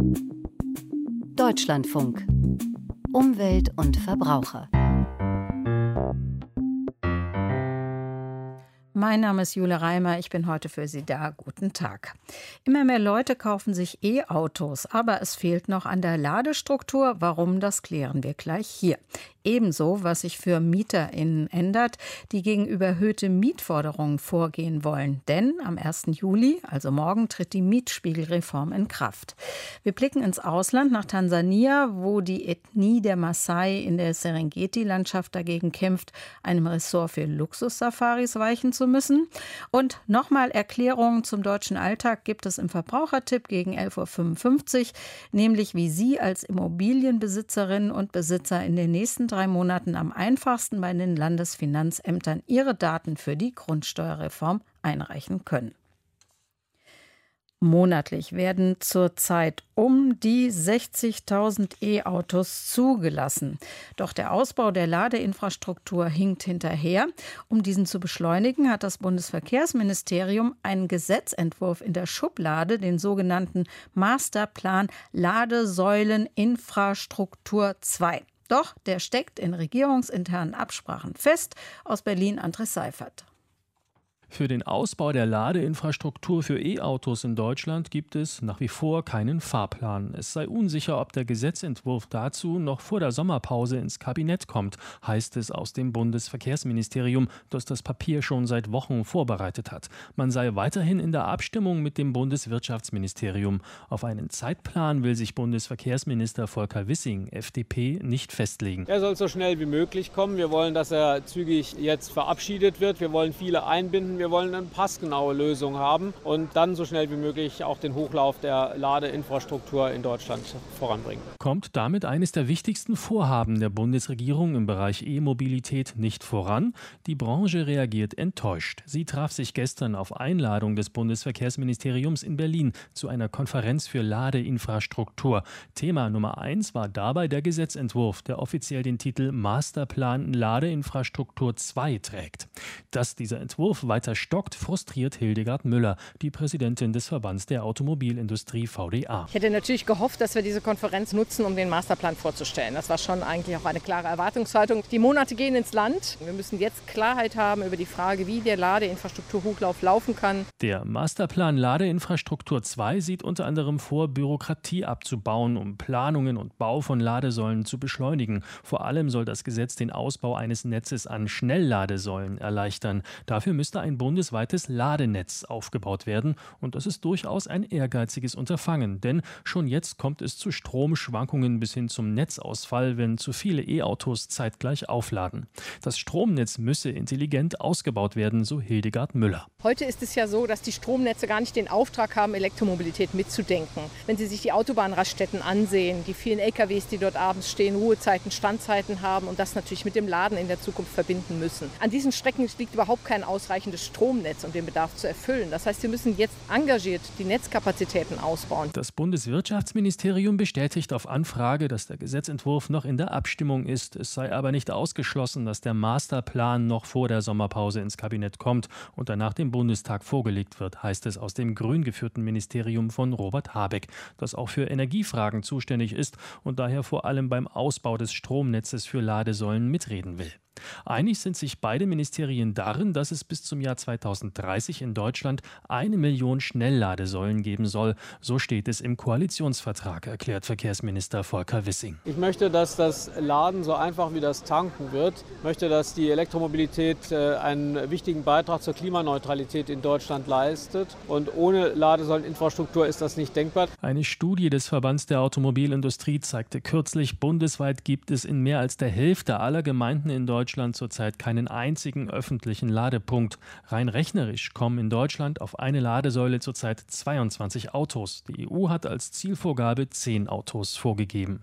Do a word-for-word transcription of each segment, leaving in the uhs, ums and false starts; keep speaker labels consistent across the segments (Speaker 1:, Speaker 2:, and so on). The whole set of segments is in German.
Speaker 1: Deutschlandfunk. Umwelt und Verbraucher.
Speaker 2: Mein Name ist Jule Reimer, ich bin heute für Sie da. Guten Tag. Immer mehr Leute kaufen sich E-Autos, aber es fehlt noch an der Ladestruktur. Warum, das klären wir gleich hier. Ebenso, was sich für MieterInnen ändert, die gegen überhöhte Mietforderungen vorgehen wollen. Denn am ersten Juli, also morgen, tritt die Mietspiegelreform in Kraft. Wir blicken ins Ausland, nach Tansania, wo die Ethnie der Maasai in der Serengeti-Landschaft dagegen kämpft, einem Ressort für Luxussafaris weichen zu müssen. Und nochmal Erklärungen zum deutschen Alltag gibt es im Verbrauchertipp gegen elf Uhr fünfundfünfzig, nämlich wie Sie als Immobilienbesitzerinnen und Besitzer in den nächsten drei Monaten am einfachsten bei den Landesfinanzämtern Ihre Daten für die Grundsteuerreform einreichen können. Monatlich werden zurzeit um die sechzigtausend E-Autos zugelassen. Doch der Ausbau der Ladeinfrastruktur hinkt hinterher. Um diesen zu beschleunigen, hat das Bundesverkehrsministerium einen Gesetzentwurf in der Schublade, den sogenannten Masterplan Ladesäuleninfrastruktur zwei. Doch der steckt in regierungsinternen Absprachen fest. Aus Berlin Andres Seifert.
Speaker 3: Für den Ausbau der Ladeinfrastruktur für E-Autos in Deutschland gibt es nach wie vor keinen Fahrplan. Es sei unsicher, ob der Gesetzentwurf dazu noch vor der Sommerpause ins Kabinett kommt, heißt es aus dem Bundesverkehrsministerium, das das Papier schon seit Wochen vorbereitet hat. Man sei weiterhin in der Abstimmung mit dem Bundeswirtschaftsministerium. Auf einen Zeitplan will sich Bundesverkehrsminister Volker Wissing, F D P, nicht festlegen.
Speaker 4: Er soll so schnell wie möglich kommen. Wir wollen, dass er zügig jetzt verabschiedet wird. Wir wollen viele einbinden. Wir wollen eine passgenaue Lösung haben und dann so schnell wie möglich auch den Hochlauf der Ladeinfrastruktur in Deutschland voranbringen.
Speaker 3: Kommt damit eines der wichtigsten Vorhaben der Bundesregierung im Bereich E-Mobilität nicht voran? Die Branche reagiert enttäuscht. Sie traf sich gestern auf Einladung des Bundesverkehrsministeriums in Berlin zu einer Konferenz für Ladeinfrastruktur. Thema Nummer eins war dabei der Gesetzentwurf, der offiziell den Titel Masterplan Ladeinfrastruktur zwei trägt. Dass dieser Entwurf weiter stockt, frustriert Hildegard Müller, die Präsidentin des Verbands der Automobilindustrie V D A.
Speaker 5: Ich hätte natürlich gehofft, dass wir diese Konferenz nutzen, um den Masterplan vorzustellen. Das war schon eigentlich auch eine klare Erwartungshaltung. Die Monate gehen ins Land. Wir müssen jetzt Klarheit haben über die Frage, wie der Ladeinfrastrukturhochlauf laufen kann.
Speaker 3: Der Masterplan Ladeinfrastruktur zwei sieht unter anderem vor, Bürokratie abzubauen, um Planungen und Bau von Ladesäulen zu beschleunigen. Vor allem soll das Gesetz den Ausbau eines Netzes an Schnellladesäulen erleichtern. Dafür müsste ein bundesweites Ladenetz aufgebaut werden und das ist durchaus ein ehrgeiziges Unterfangen, denn schon jetzt kommt es zu Stromschwankungen bis hin zum Netzausfall, wenn zu viele E-Autos zeitgleich aufladen. Das Stromnetz müsse intelligent ausgebaut werden, so Hildegard Müller.
Speaker 5: Heute ist es ja so, dass die Stromnetze gar nicht den Auftrag haben, Elektromobilität mitzudenken. Wenn Sie sich die Autobahnraststätten ansehen, die vielen L K Ws, die dort abends stehen, Ruhezeiten, Standzeiten haben und das natürlich mit dem Laden in der Zukunft verbinden müssen. An diesen Strecken liegt überhaupt kein ausreichendes Stromnetz, um den Bedarf zu erfüllen. Das heißt, wir müssen jetzt engagiert die Netzkapazitäten ausbauen.
Speaker 3: Das Bundeswirtschaftsministerium bestätigt auf Anfrage, dass der Gesetzentwurf noch in der Abstimmung ist. Es sei aber nicht ausgeschlossen, dass der Masterplan noch vor der Sommerpause ins Kabinett kommt und danach dem Bundestag vorgelegt wird, heißt es aus dem grün geführten Ministerium von Robert Habeck, das auch für Energiefragen zuständig ist und daher vor allem beim Ausbau des Stromnetzes für Ladesäulen mitreden will. Einig sind sich beide Ministerien darin, dass es bis zum Jahr zweitausenddreißig in Deutschland eine Million Schnellladesäulen geben soll. So steht es im Koalitionsvertrag, erklärt Verkehrsminister Volker Wissing.
Speaker 4: Ich möchte, dass das Laden so einfach wie das Tanken wird. Ich möchte, dass die Elektromobilität einen wichtigen Beitrag zur Klimaneutralität in Deutschland leistet. Und ohne Ladesäuleninfrastruktur ist das nicht denkbar.
Speaker 3: Eine Studie des Verbands der Automobilindustrie zeigte kürzlich, bundesweit gibt es in mehr als der Hälfte aller Gemeinden in Deutschland Deutschland zurzeit keinen einzigen öffentlichen Ladepunkt. Rein rechnerisch kommen in Deutschland auf eine Ladesäule zurzeit zweiundzwanzig Autos. Die E U hat als Zielvorgabe zehn Autos vorgegeben.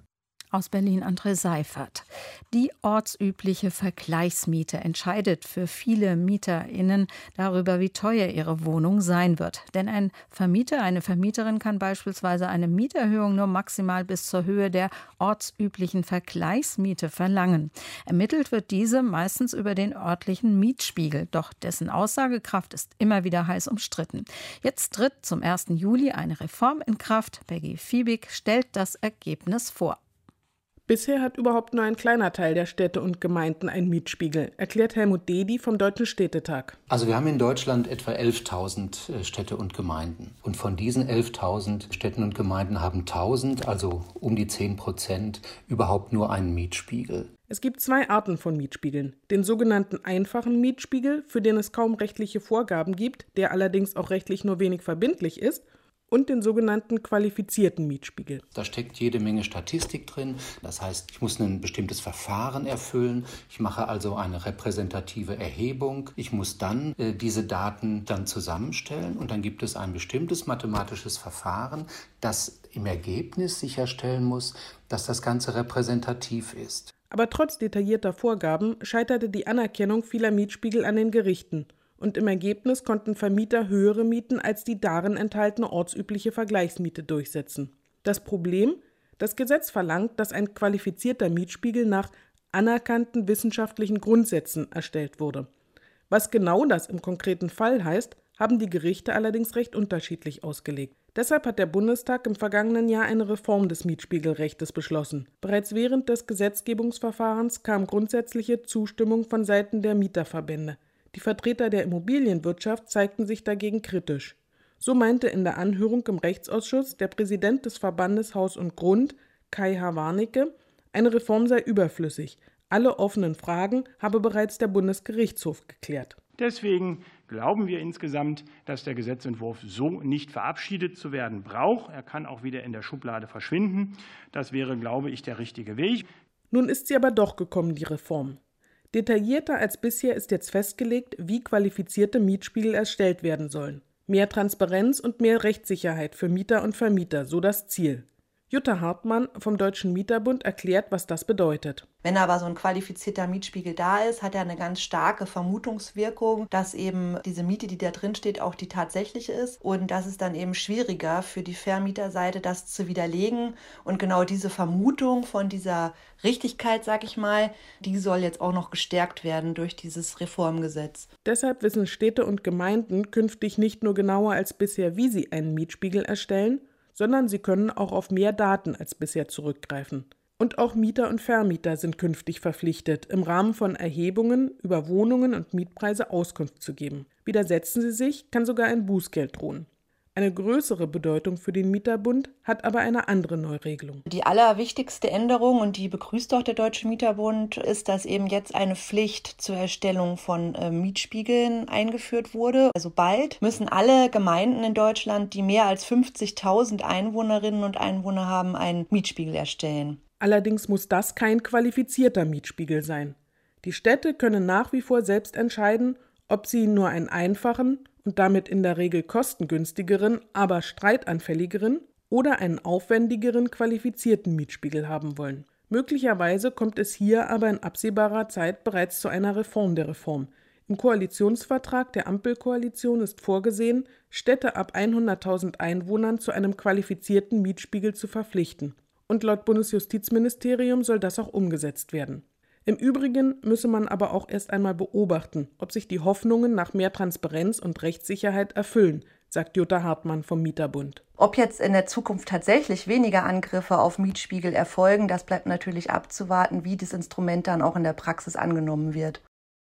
Speaker 2: Aus Berlin André Seifert. Die ortsübliche Vergleichsmiete entscheidet für viele MieterInnen darüber, wie teuer ihre Wohnung sein wird. Denn ein Vermieter, eine Vermieterin kann beispielsweise eine Mieterhöhung nur maximal bis zur Höhe der ortsüblichen Vergleichsmiete verlangen. Ermittelt wird diese meistens über den örtlichen Mietspiegel. Doch dessen Aussagekraft ist immer wieder heiß umstritten. Jetzt tritt zum ersten Juli eine Reform in Kraft. Peggy Fiebig stellt das Ergebnis vor.
Speaker 6: Bisher hat überhaupt nur ein kleiner Teil der Städte und Gemeinden einen Mietspiegel, erklärt Helmut Dedi vom Deutschen Städtetag.
Speaker 7: Also wir haben in Deutschland etwa elftausend Städte und Gemeinden. Und von diesen elftausend Städten und Gemeinden haben tausend, also um die zehn Prozent, überhaupt nur einen Mietspiegel.
Speaker 6: Es gibt zwei Arten von Mietspiegeln. Den sogenannten einfachen Mietspiegel, für den es kaum rechtliche Vorgaben gibt, der allerdings auch rechtlich nur wenig verbindlich ist, und den sogenannten qualifizierten Mietspiegel.
Speaker 7: Da steckt jede Menge Statistik drin. Das heißt, ich muss ein bestimmtes Verfahren erfüllen. Ich mache also eine repräsentative Erhebung. Ich muss dann äh, diese Daten dann zusammenstellen und dann gibt es ein bestimmtes mathematisches Verfahren, das im Ergebnis sicherstellen muss, dass das Ganze repräsentativ ist.
Speaker 6: Aber trotz detaillierter Vorgaben scheiterte die Anerkennung vieler Mietspiegel an den Gerichten. Und im Ergebnis konnten Vermieter höhere Mieten als die darin enthaltene ortsübliche Vergleichsmiete durchsetzen. Das Problem? Das Gesetz verlangt, dass ein qualifizierter Mietspiegel nach anerkannten wissenschaftlichen Grundsätzen erstellt wurde. Was genau das im konkreten Fall heißt, haben die Gerichte allerdings recht unterschiedlich ausgelegt. Deshalb hat der Bundestag im vergangenen Jahr eine Reform des Mietspiegelrechts beschlossen. Bereits während des Gesetzgebungsverfahrens kam grundsätzliche Zustimmung von Seiten der Mieterverbände. Die Vertreter der Immobilienwirtschaft zeigten sich dagegen kritisch. So meinte in der Anhörung im Rechtsausschuss der Präsident des Verbandes Haus und Grund, Kai H. Warnecke, eine Reform sei überflüssig. Alle offenen Fragen habe bereits der Bundesgerichtshof geklärt.
Speaker 8: Deswegen glauben wir insgesamt, dass der Gesetzentwurf so nicht verabschiedet zu werden braucht. Er kann auch wieder in der Schublade verschwinden. Das wäre, glaube ich, der richtige Weg.
Speaker 6: Nun ist sie aber doch gekommen, die Reform. Detaillierter als bisher ist jetzt festgelegt, wie qualifizierte Mietspiegel erstellt werden sollen. Mehr Transparenz und mehr Rechtssicherheit für Mieter und Vermieter, so das Ziel. Jutta Hartmann vom Deutschen Mieterbund erklärt, was das bedeutet.
Speaker 9: Wenn aber so ein qualifizierter Mietspiegel da ist, hat er eine ganz starke Vermutungswirkung, dass eben diese Miete, die da drin steht, auch die tatsächliche ist. Und das ist dann eben schwieriger für die Vermieterseite, das zu widerlegen. Und genau diese Vermutung von dieser Richtigkeit, sag ich mal, die soll jetzt auch noch gestärkt werden durch dieses Reformgesetz.
Speaker 6: Deshalb wissen Städte und Gemeinden künftig nicht nur genauer als bisher, wie sie einen Mietspiegel erstellen, sondern sie können auch auf mehr Daten als bisher zurückgreifen. Und auch Mieter und Vermieter sind künftig verpflichtet, im Rahmen von Erhebungen über Wohnungen und Mietpreise Auskunft zu geben. Widersetzen sie sich, kann sogar ein Bußgeld drohen. Eine größere Bedeutung für den Mieterbund hat aber eine andere Neuregelung.
Speaker 9: Die allerwichtigste Änderung, und die begrüßt auch der Deutsche Mieterbund, ist, dass eben jetzt eine Pflicht zur Erstellung von äh, Mietspiegeln eingeführt wurde. Also bald müssen alle Gemeinden in Deutschland, die mehr als fünfzigtausend Einwohnerinnen und Einwohner haben, einen Mietspiegel erstellen.
Speaker 6: Allerdings muss das kein qualifizierter Mietspiegel sein. Die Städte können nach wie vor selbst entscheiden, ob sie nur einen einfachen und damit in der Regel kostengünstigeren, aber streitanfälligeren oder einen aufwendigeren qualifizierten Mietspiegel haben wollen. Möglicherweise kommt es hier aber in absehbarer Zeit bereits zu einer Reform der Reform. Im Koalitionsvertrag der Ampelkoalition ist vorgesehen, Städte ab hunderttausend Einwohnern zu einem qualifizierten Mietspiegel zu verpflichten. Und laut Bundesjustizministerium soll das auch umgesetzt werden. Im Übrigen müsse man aber auch erst einmal beobachten, ob sich die Hoffnungen nach mehr Transparenz und Rechtssicherheit erfüllen, sagt Jutta Hartmann vom Mieterbund.
Speaker 9: Ob jetzt in der Zukunft tatsächlich weniger Angriffe auf Mietspiegel erfolgen, das bleibt natürlich abzuwarten, wie das Instrument dann auch in der Praxis angenommen wird.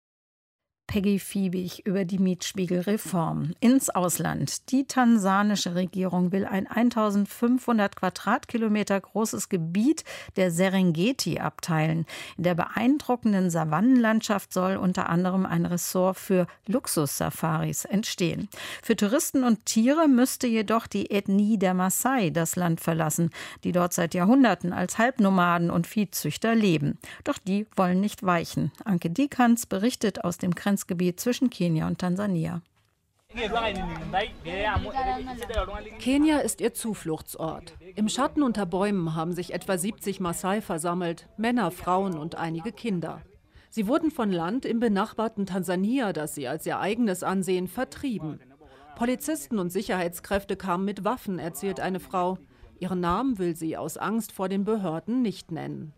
Speaker 2: Peggy Fiebig über die Mietspiegelreform. Ins Ausland. Die tansanische Regierung will ein eintausendfünfhundert Quadratkilometer großes Gebiet der Serengeti abteilen. In der beeindruckenden Savannenlandschaft soll unter anderem ein Ressort für Luxussafaris entstehen. Für Touristen und Tiere müsste jedoch die Ethnie der Maasai das Land verlassen, die dort seit Jahrhunderten als Halbnomaden und Viehzüchter leben. Doch die wollen nicht weichen. Anke Dieckhanns berichtet aus dem Grenzgebiet zwischen Kenia und Tansania.
Speaker 10: Kenia ist ihr Zufluchtsort. Im Schatten unter Bäumen haben sich etwa siebzig Maasai versammelt, Männer, Frauen und einige Kinder. Sie wurden von Land im benachbarten Tansania, das sie als ihr eigenes ansehen, vertrieben. Polizisten und Sicherheitskräfte kamen mit Waffen, erzählt eine Frau. Ihren Namen will sie aus Angst vor den Behörden nicht nennen.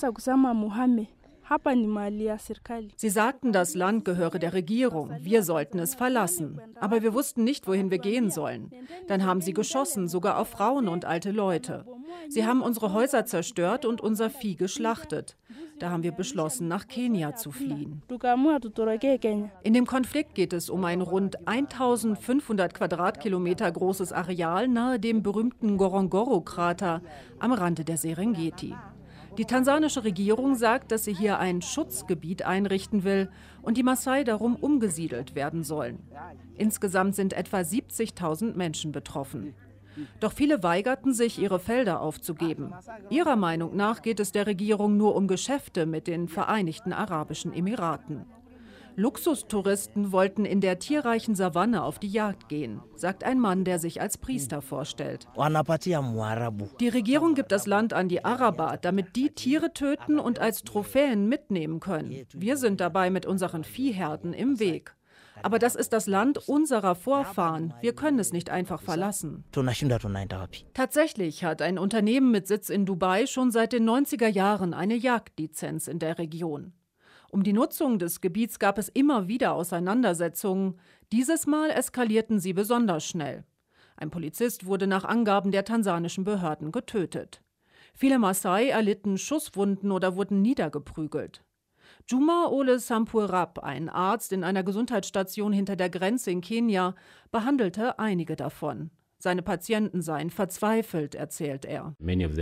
Speaker 10: Sie sagten, das Land gehöre der Regierung, wir sollten es verlassen. Aber wir wussten nicht, wohin wir gehen sollen. Dann haben sie geschossen, sogar auf Frauen und alte Leute. Sie haben unsere Häuser zerstört und unser Vieh geschlachtet. Da haben wir beschlossen, nach Kenia zu fliehen. In dem Konflikt geht es um ein rund eintausendfünfhundert Quadratkilometer großes Areal nahe dem berühmten Ngorongoro-Krater am Rande der Serengeti. Die tansanische Regierung sagt, dass sie hier ein Schutzgebiet einrichten will und die Maasai darum umgesiedelt werden sollen. Insgesamt sind etwa siebzigtausend Menschen betroffen. Doch viele weigerten sich, ihre Felder aufzugeben. Ihrer Meinung nach geht es der Regierung nur um Geschäfte mit den Vereinigten Arabischen Emiraten. Luxustouristen wollten in der tierreichen Savanne auf die Jagd gehen, sagt ein Mann, der sich als Priester vorstellt. Die Regierung gibt das Land an die Araber, damit die Tiere töten und als Trophäen mitnehmen können. Wir sind dabei mit unseren Viehherden im Weg. Aber das ist das Land unserer Vorfahren. Wir können es nicht einfach verlassen. Tatsächlich hat ein Unternehmen mit Sitz in Dubai schon seit den neunziger Jahren eine Jagdlizenz in der Region. Um die Nutzung des Gebiets gab es immer wieder Auseinandersetzungen. Dieses Mal eskalierten sie besonders schnell. Ein Polizist wurde nach Angaben der tansanischen Behörden getötet. Viele Maasai erlitten Schusswunden oder wurden niedergeprügelt. Juma Ole Sampurap, ein Arzt in einer Gesundheitsstation hinter der Grenze in Kenia, behandelte einige davon. Seine Patienten seien verzweifelt, erzählt er.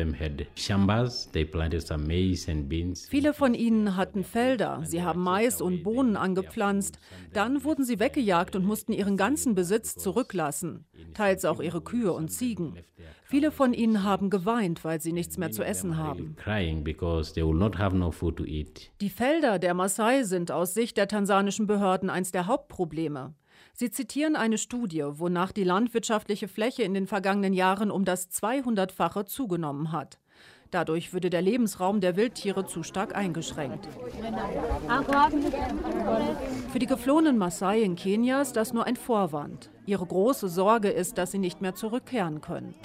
Speaker 10: Viele von ihnen hatten Felder, sie haben Mais und Bohnen angepflanzt. Dann wurden sie weggejagt und mussten ihren ganzen Besitz zurücklassen, teils auch ihre Kühe und Ziegen. Viele von ihnen haben geweint, weil sie nichts mehr zu essen haben. Die Felder der Maasai sind aus Sicht der tansanischen Behörden eines der Hauptprobleme. Sie zitieren eine Studie, wonach die landwirtschaftliche Fläche in den vergangenen Jahren um das zweihundertfache zugenommen hat. Dadurch würde der Lebensraum der Wildtiere zu stark eingeschränkt. Für die geflohenen Maasai in Kenia ist das nur ein Vorwand. Ihre große Sorge ist, dass sie nicht mehr zurückkehren können.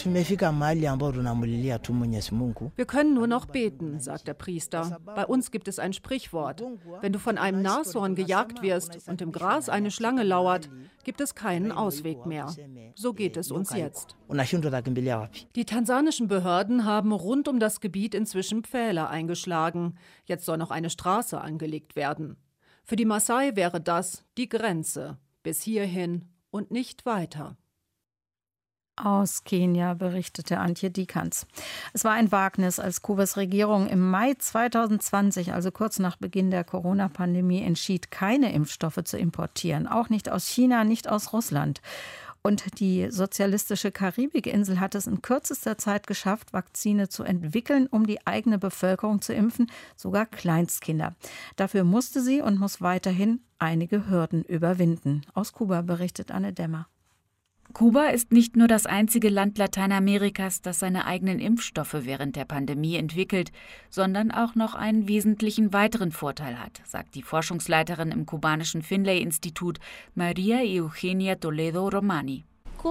Speaker 10: Wir können nur noch beten, sagt der Priester. Bei uns gibt es ein Sprichwort. Wenn du von einem Nashorn gejagt wirst und im Gras eine Schlange lauert, gibt es keinen Ausweg mehr. So geht es uns jetzt. Die tansanischen Behörden haben rund um das Gebiet inzwischen Pfähle eingeschlagen. Jetzt soll noch eine Straße angelegt werden. Für die Maasai wäre das die Grenze. Bis hierhin und nicht weiter.
Speaker 2: Aus Kenia berichtete Antje Diekanz. Es war ein Wagnis, als Kubas Regierung im Mai zweitausendzwanzig, also kurz nach Beginn der Corona-Pandemie, entschied, keine Impfstoffe zu importieren. Auch nicht aus China, nicht aus Russland. Und die sozialistische Karibikinsel hat es in kürzester Zeit geschafft, Vakzine zu entwickeln, um die eigene Bevölkerung zu impfen, sogar Kleinstkinder. Dafür musste sie und muss weiterhin einige Hürden überwinden. Aus Kuba berichtet Anne Dämmer.
Speaker 11: Kuba ist nicht nur das einzige Land Lateinamerikas, das seine eigenen Impfstoffe während der Pandemie entwickelt, sondern auch noch einen wesentlichen weiteren Vorteil hat, sagt die Forschungsleiterin im kubanischen Finlay-Institut Maria Eugenia Toledo Romani.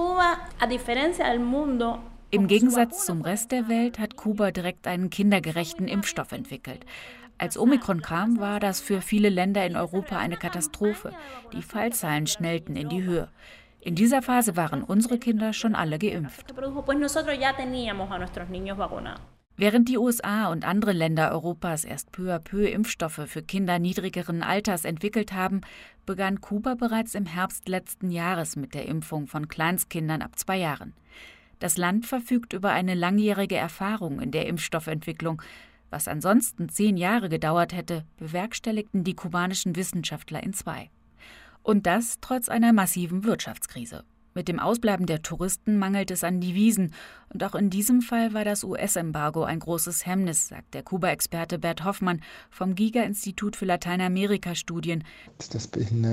Speaker 11: Im Gegensatz zum Rest der Welt hat Kuba direkt einen kindergerechten Impfstoff entwickelt. Als Omikron kam, war das für viele Länder in Europa eine Katastrophe. Die Fallzahlen schnellten in die Höhe. In dieser Phase waren unsere Kinder schon alle geimpft. Während die U S A und andere Länder Europas erst peu à peu Impfstoffe für Kinder niedrigeren Alters entwickelt haben, begann Kuba bereits im Herbst letzten Jahres mit der Impfung von Kleinstkindern ab zwei Jahren. Das Land verfügt über eine langjährige Erfahrung in der Impfstoffentwicklung. Was ansonsten zehn Jahre gedauert hätte, bewerkstelligten die kubanischen Wissenschaftler in zwei. Und das trotz einer massiven Wirtschaftskrise. Mit dem Ausbleiben der Touristen mangelt es an Devisen. Und auch in diesem Fall war das U S-Embargo ein großes Hemmnis, sagt der Kuba-Experte Bert Hoffmann vom Giga-Institut für Lateinamerika-Studien.
Speaker 12: Das behindert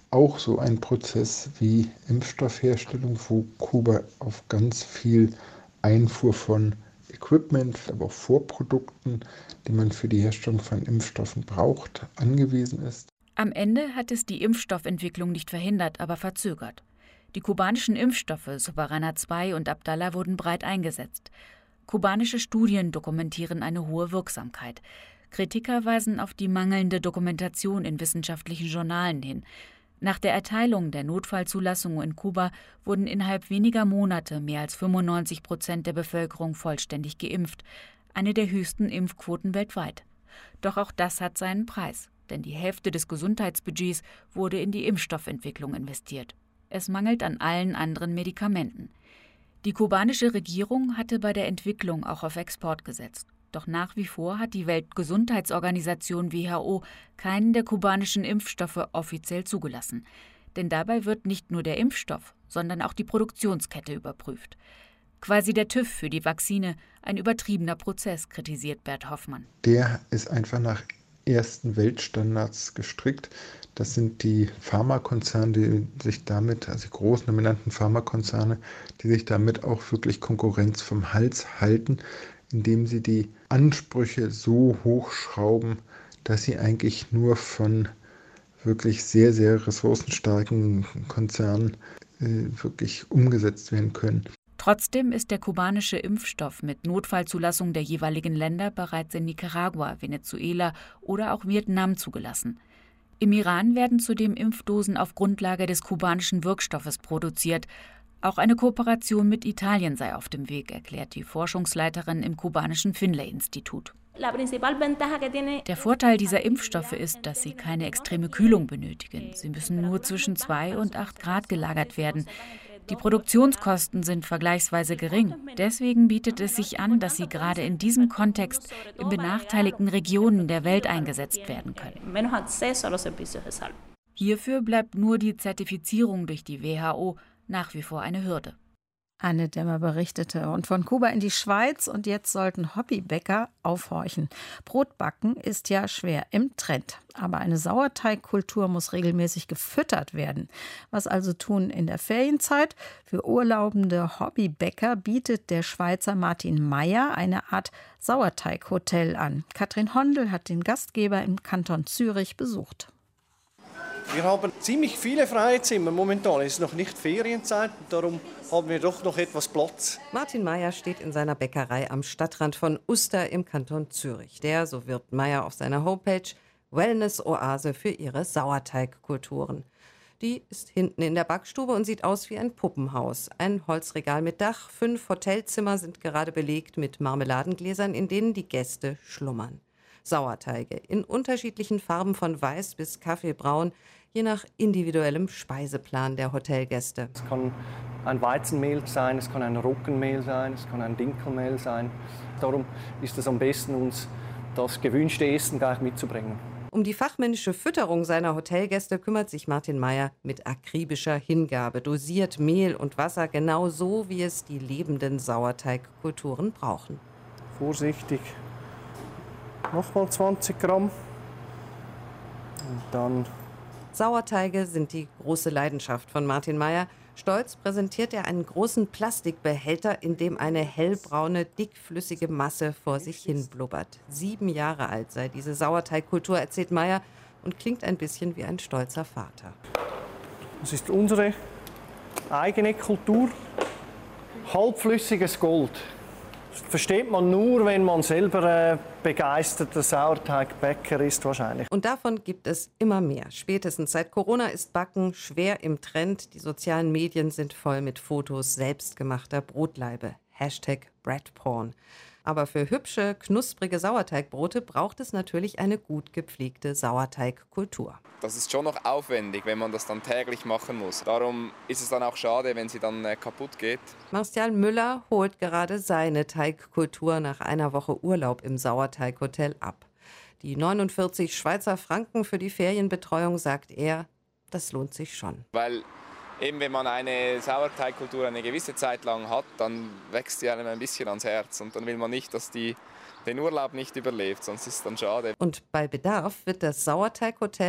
Speaker 12: auch so ein Prozess wie Impfstoffherstellung, wo Kuba auf ganz viel Einfuhr von Equipment, aber auch Vorprodukten, die man für die Herstellung von Impfstoffen braucht, angewiesen ist.
Speaker 11: Am Ende hat es die Impfstoffentwicklung nicht verhindert, aber verzögert. Die kubanischen Impfstoffe Soberana zwei und Abdala wurden breit eingesetzt. Kubanische Studien dokumentieren eine hohe Wirksamkeit. Kritiker weisen auf die mangelnde Dokumentation in wissenschaftlichen Journalen hin. Nach der Erteilung der Notfallzulassung in Kuba wurden innerhalb weniger Monate mehr als fünfundneunzig Prozent der Bevölkerung vollständig geimpft, eine der höchsten Impfquoten weltweit. Doch auch das hat seinen Preis, denn die Hälfte des Gesundheitsbudgets wurde in die Impfstoffentwicklung investiert. Es mangelt an allen anderen Medikamenten. Die kubanische Regierung hatte bei der Entwicklung auch auf Export gesetzt. Doch nach wie vor hat die Weltgesundheitsorganisation W H O keinen der kubanischen Impfstoffe offiziell zugelassen. Denn dabei wird nicht nur der Impfstoff, sondern auch die Produktionskette überprüft. Quasi der TÜV für die Vakzine, ein übertriebener Prozess, kritisiert Bert Hoffmann.
Speaker 12: Der ist einfach nach ersten Weltstandards gestrickt. Das sind die Pharmakonzerne, die sich damit, also die großen dominanten Pharmakonzerne, die sich damit auch wirklich Konkurrenz vom Hals halten, indem sie die Ansprüche so hochschrauben, dass sie eigentlich nur von wirklich sehr, sehr ressourcenstarken Konzernen äh, wirklich umgesetzt werden können.
Speaker 11: Trotzdem ist der kubanische Impfstoff mit Notfallzulassung der jeweiligen Länder bereits in Nicaragua, Venezuela oder auch Vietnam zugelassen. Im Iran werden zudem Impfdosen auf Grundlage des kubanischen Wirkstoffes produziert. Auch eine Kooperation mit Italien sei auf dem Weg, erklärt die Forschungsleiterin im kubanischen Finlay-Institut. Der Vorteil dieser Impfstoffe ist, dass sie keine extreme Kühlung benötigen. Sie müssen nur zwischen zwei und acht Grad gelagert werden. Die Produktionskosten sind vergleichsweise gering. Deswegen bietet es sich an, dass sie gerade in diesem Kontext in benachteiligten Regionen der Welt eingesetzt werden können. Hierfür bleibt nur die Zertifizierung durch die W H O nach wie vor eine Hürde.
Speaker 2: Anne Dämmer berichtete. Und von Kuba in die Schweiz und jetzt sollten Hobbybäcker aufhorchen. Brotbacken ist ja schwer im Trend. Aber eine Sauerteigkultur muss regelmäßig gefüttert werden. Was also tun in der Ferienzeit? Für urlaubende Hobbybäcker bietet der Schweizer Martin Meyer eine Art Sauerteighotel an. Katrin Hondel hat den Gastgeber im Kanton Zürich besucht.
Speaker 13: Wir haben ziemlich viele freie Zimmer momentan. Es ist noch nicht Ferienzeit, darum haben wir doch noch etwas Platz.
Speaker 14: Martin Meyer steht in seiner Bäckerei am Stadtrand von Uster im Kanton Zürich. Der, so wirbt Meyer auf seiner Homepage, Wellness-Oase für ihre Sauerteigkulturen. Die ist hinten in der Backstube und sieht aus wie ein Puppenhaus. Ein Holzregal mit Dach, fünf Hotelzimmer sind gerade belegt mit Marmeladengläsern, in denen die Gäste schlummern. Sauerteige in unterschiedlichen Farben von weiß bis kaffeebraun, je nach individuellem Speiseplan der Hotelgäste.
Speaker 13: Es kann ein Weizenmehl sein, es kann ein Roggenmehl sein, es kann ein Dinkelmehl sein. Darum ist es am besten, uns das gewünschte Essen gleich mitzubringen.
Speaker 14: Um die fachmännische Fütterung seiner Hotelgäste kümmert sich Martin Meyer mit akribischer Hingabe, dosiert Mehl und Wasser genau so, wie es die lebenden Sauerteigkulturen brauchen.
Speaker 13: Vorsichtig. Nochmal zwanzig Gramm. Und dann.
Speaker 14: Sauerteige sind die große Leidenschaft von Martin Meyer. Stolz präsentiert er einen großen Plastikbehälter, in dem eine hellbraune, dickflüssige Masse vor sich hin blubbert. Sieben Jahre alt sei diese Sauerteigkultur, erzählt Meyer, und klingt ein bisschen wie ein stolzer Vater.
Speaker 13: Das ist unsere eigene Kultur. Halbflüssiges Gold. Das versteht man nur, wenn man selber äh, begeisterter Sauerteigbäcker ist wahrscheinlich.
Speaker 14: Und davon gibt es immer mehr. Spätestens seit Corona ist Backen schwer im Trend. Die sozialen Medien sind voll mit Fotos selbstgemachter Brotlaibe. Hashtag Breadporn. Aber für hübsche, knusprige Sauerteigbrote braucht es natürlich eine gut gepflegte Sauerteigkultur.
Speaker 15: Das ist schon noch aufwendig, wenn man das dann täglich machen muss. Darum ist es dann auch schade, wenn sie dann äh, kaputt geht.
Speaker 14: Martial Müller holt gerade seine Teigkultur nach einer Woche Urlaub im Sauerteighotel ab. Die neunundvierzig Schweizer Franken für die Ferienbetreuung, sagt er, das lohnt sich schon.
Speaker 15: Weil eben wenn man eine Sauerteigkultur eine gewisse Zeit lang hat, dann wächst die einem ein bisschen ans Herz. Und dann will man nicht, dass die den Urlaub nicht überlebt, sonst ist es dann schade.
Speaker 14: Und bei Bedarf wird das Sauerteighotel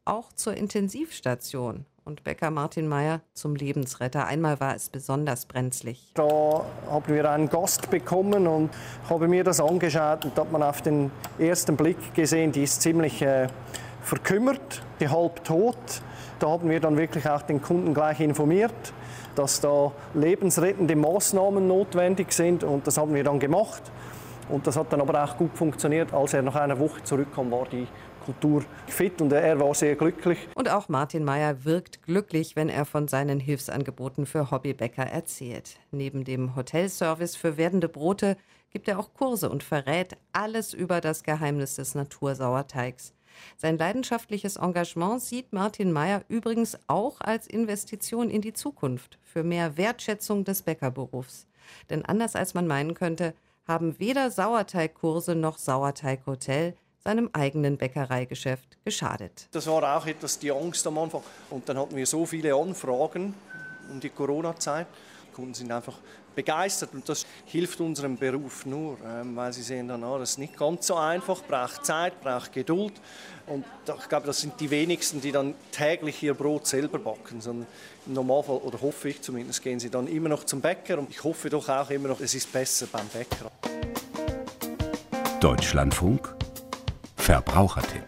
Speaker 14: auch zur Intensivstation und Bäcker Martin Meyer zum Lebensretter. Einmal war es besonders brenzlig.
Speaker 13: Da haben wir einen Gast bekommen und habe mir das angeschaut und da hat man auf den ersten Blick gesehen, die ist ziemlich äh, verkümmert, die halb tot. Da haben wir dann wirklich auch den Kunden gleich informiert, dass da lebensrettende Maßnahmen notwendig sind und das haben wir dann gemacht. Und das hat dann aber auch gut funktioniert. Als er nach einer Woche zurückkam, war die Kultur fit und er war sehr glücklich.
Speaker 14: Und auch Martin Meyer wirkt glücklich, wenn er von seinen Hilfsangeboten für Hobbybäcker erzählt. Neben dem Hotelservice für werdende Brote gibt er auch Kurse und verrät alles über das Geheimnis des Natursauerteigs. Sein leidenschaftliches Engagement sieht Martin Meyer übrigens auch als Investition in die Zukunft für mehr Wertschätzung des Bäckerberufs. Denn anders als man meinen könnte, haben weder Sauerteigkurse noch Sauerteighotel seinem eigenen Bäckereigeschäft geschadet.
Speaker 13: Das war auch etwas die Angst am Anfang. Und dann hatten wir so viele Anfragen um die Corona-Zeit. Die Kunden sind einfach begeistert und das hilft unserem Beruf nur, weil sie sehen dann, ah, das ist nicht ganz so einfach, braucht Zeit, braucht Geduld. Und ich glaube, das sind die wenigsten, die dann täglich ihr Brot selber backen, sondern im Normalfall, oder hoffe ich zumindest, gehen sie dann immer noch zum Bäcker und ich hoffe doch auch immer noch, es ist besser beim Bäcker.
Speaker 16: Deutschlandfunk Verbrauchertipp.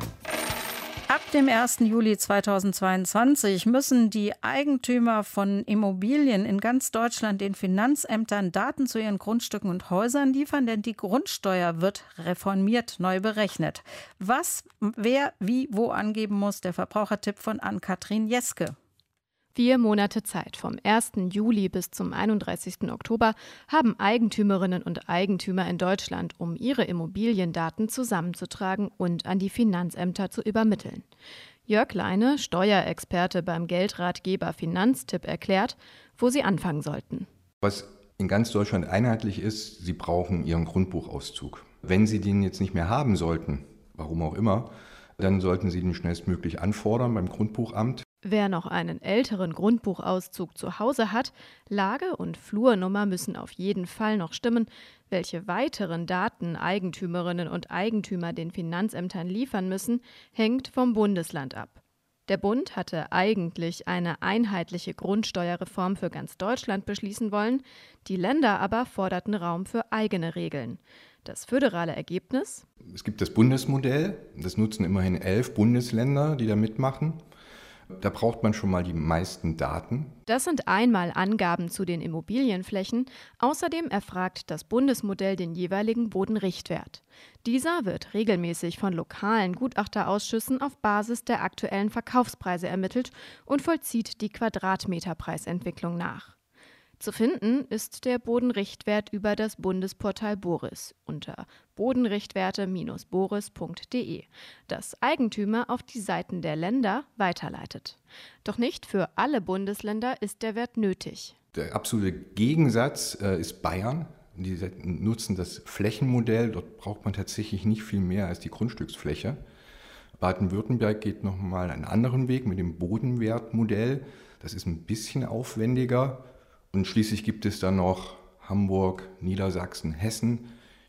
Speaker 2: Ab dem ersten Juli zweitausendzweiundzwanzig müssen die Eigentümer von Immobilien in ganz Deutschland den Finanzämtern Daten zu ihren Grundstücken und Häusern liefern, denn die Grundsteuer wird reformiert, neu berechnet. Was, wer, wie, wo angeben muss, der Verbrauchertipp von Ann-Kathrin Jeske.
Speaker 17: Vier Monate Zeit, vom ersten Juli bis zum einunddreißigsten Oktober, haben Eigentümerinnen und Eigentümer in Deutschland, um ihre Immobiliendaten zusammenzutragen und an die Finanzämter zu übermitteln. Jörg Leine, Steuerexperte beim Geldratgeber Finanztipp, erklärt, wo sie anfangen sollten.
Speaker 18: Was in ganz Deutschland einheitlich ist, Sie brauchen Ihren Grundbuchauszug. Wenn Sie den jetzt nicht mehr haben sollten, warum auch immer, dann sollten Sie den schnellstmöglich anfordern beim Grundbuchamt.
Speaker 17: Wer noch einen älteren Grundbuchauszug zu Hause hat, Lage und Flurnummer müssen auf jeden Fall noch stimmen. Welche weiteren Daten Eigentümerinnen und Eigentümer den Finanzämtern liefern müssen, hängt vom Bundesland ab. Der Bund hatte eigentlich eine einheitliche Grundsteuerreform für ganz Deutschland beschließen wollen, die Länder aber forderten Raum für eigene Regeln. Das föderale Ergebnis?
Speaker 18: Es gibt das Bundesmodell, das nutzen immerhin elf Bundesländer, die da mitmachen. Da braucht man schon mal die meisten Daten.
Speaker 17: Das sind einmal Angaben zu den Immobilienflächen. Außerdem erfragt das Bundesmodell den jeweiligen Bodenrichtwert. Dieser wird regelmäßig von lokalen Gutachterausschüssen auf Basis der aktuellen Verkaufspreise ermittelt und vollzieht die Quadratmeterpreisentwicklung nach. Zu finden ist der Bodenrichtwert über das Bundesportal Boris unter bodenrichtwerte Bindestrich boris Punkt de, das Eigentümer auf die Seiten der Länder weiterleitet. Doch nicht für alle Bundesländer ist der Wert nötig.
Speaker 18: Der absolute Gegensatz äh, ist Bayern. Die nutzen das Flächenmodell. Dort braucht man tatsächlich nicht viel mehr als die Grundstücksfläche. Baden-Württemberg geht nochmal einen anderen Weg mit dem Bodenwertmodell. Das ist ein bisschen aufwendiger. Und schließlich gibt es dann noch Hamburg, Niedersachsen, Hessen.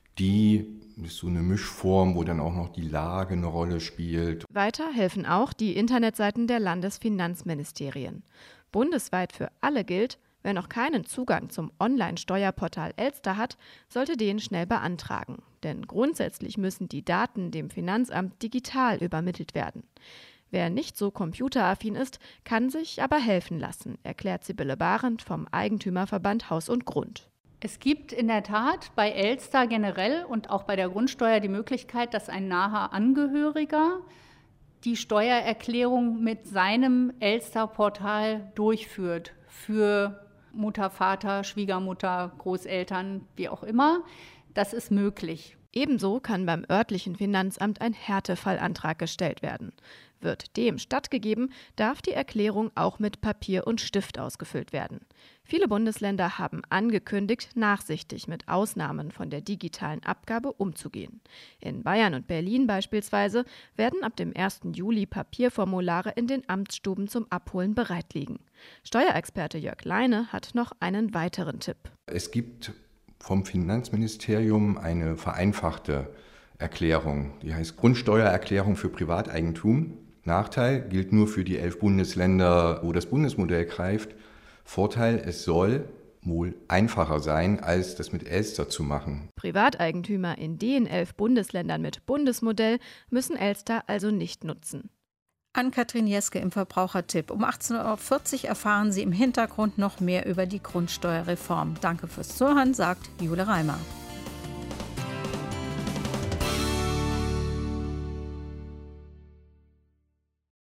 Speaker 18: Die ist so eine Mischform, wo dann auch noch die Lage eine Rolle spielt.
Speaker 17: Weiter helfen auch die Internetseiten der Landesfinanzministerien. Bundesweit für alle gilt, wer noch keinen Zugang zum Online-Steuerportal Elster hat, sollte den schnell beantragen. Denn grundsätzlich müssen die Daten dem Finanzamt digital übermittelt werden. Wer nicht so computeraffin ist, kann sich aber helfen lassen, erklärt Sibylle Barend vom Eigentümerverband Haus und Grund.
Speaker 19: Es gibt in der Tat bei Elster generell und auch bei der Grundsteuer die Möglichkeit, dass ein naher Angehöriger die Steuererklärung mit seinem Elster-Portal durchführt für Mutter, Vater, Schwiegermutter, Großeltern, wie auch immer. Das ist möglich.
Speaker 17: Ebenso kann beim örtlichen Finanzamt ein Härtefallantrag gestellt werden. Wird dem stattgegeben, darf die Erklärung auch mit Papier und Stift ausgefüllt werden. Viele Bundesländer haben angekündigt, nachsichtig mit Ausnahmen von der digitalen Abgabe umzugehen. In Bayern und Berlin beispielsweise werden ab dem ersten Juli Papierformulare in den Amtsstuben zum Abholen bereit liegen. Steuerexperte Jörg Leine hat noch einen weiteren Tipp.
Speaker 18: Es gibt vom Finanzministerium eine vereinfachte Erklärung, die heißt Grundsteuererklärung für Privateigentum. Nachteil gilt nur für die elf Bundesländer, wo das Bundesmodell greift. Vorteil, es soll wohl einfacher sein, als das mit Elster zu machen.
Speaker 17: Privateigentümer in den elf Bundesländern mit Bundesmodell müssen Elster also nicht nutzen.
Speaker 2: Ann-Kathrin Jeske im Verbrauchertipp. Um achtzehn Uhr vierzig erfahren Sie im Hintergrund noch mehr über die Grundsteuerreform. Danke fürs Zuhören, sagt Jule Reimer.